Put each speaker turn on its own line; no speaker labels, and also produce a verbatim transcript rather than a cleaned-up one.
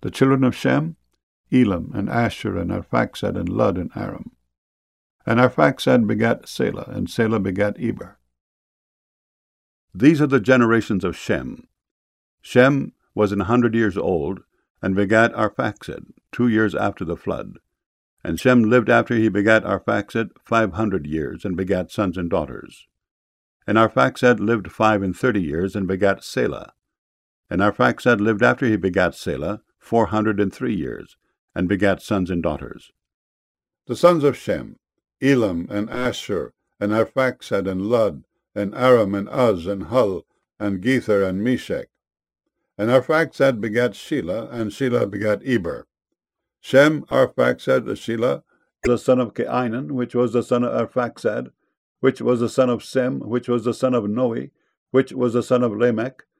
The children of Shem, Elam, and Asher, and Arphaxad, and Lud, and Aram. And Arphaxad begat Selah, and Selah begat Eber. These are the generations of Shem. Shem was an hundred years old, and begat Arphaxad, two years after the flood. And Shem lived after he begat Arphaxad five hundred years, and begat sons and daughters. And Arphaxad lived five and thirty years, and begat Selah. And Arphaxad lived after he begat Selah four hundred and three years, and begat sons and daughters. The sons of Shem, Elam, and Asher, and Arphaxad, and Lud, and Aram, and Uz, and Hul, and Gether, and Meshech. And Arphaxad begat Shelah, and Shelah begat Eber. Shem, Arphaxad, Shelah, the son of Cainan, which was the son of Arphaxad, which was the son of Sem, which was the son of Noe, which was the son of Lamech,